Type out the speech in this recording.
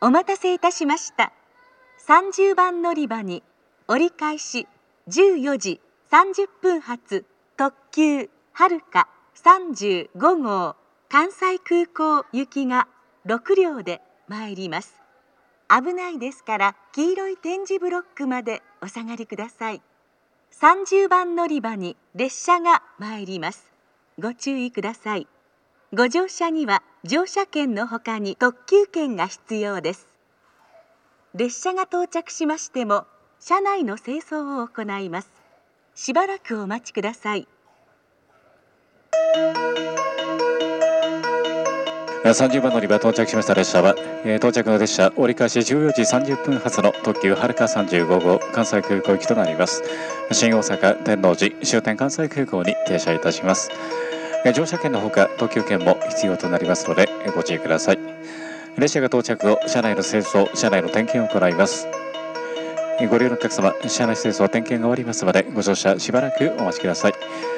お待たせいたしました。30番乗り場に折り返し14時30分発特急はるか35号関西空港行きが6両で参ります。危ないですから黄色い点字ブロックまでお下がりください。30番乗り場に列車が参ります。ご注意ください。ご乗車には乗車券のほかに特急券が必要です。列車が到着しましても車内の清掃を行います。しばらくお待ちください。 30番乗り場到着しました列車は、到着の列車折り返し14時30分発の特急はるか35号関西空港行きとなります。新大阪天王寺終点関西空港に停車いたします。乗車券のほか特急券も必要となりますのでご注意ください。列車が到着後、車内の清掃、車内の点検を行います。ご利用のお客様、車内清掃点検が終わりますまでご乗車しばらくお待ちください。